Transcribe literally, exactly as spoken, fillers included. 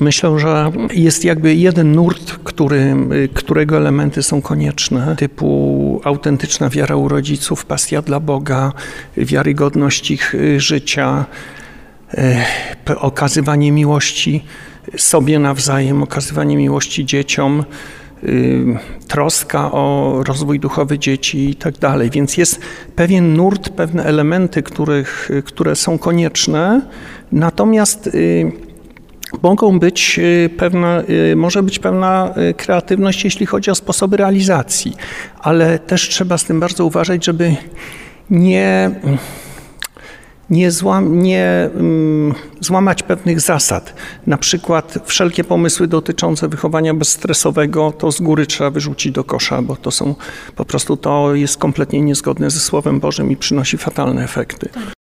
Myślę, że jest jakby jeden nurt, który, którego elementy są konieczne, typu autentyczna wiara u rodziców, pasja dla Boga, wiarygodność ich życia, okazywanie miłości sobie nawzajem, okazywanie miłości dzieciom, troska o rozwój duchowy dzieci i tak dalej. Więc jest pewien nurt, pewne elementy, których, które są konieczne, natomiast mogą być pewna, może być pewna kreatywność, jeśli chodzi o sposoby realizacji, ale też trzeba z tym bardzo uważać, żeby nie, nie, złam, nie um, złamać pewnych zasad. Na przykład wszelkie pomysły dotyczące wychowania bezstresowego to z góry trzeba wyrzucić do kosza, bo to są po prostu to jest kompletnie niezgodne ze Słowem Bożym i przynosi fatalne efekty.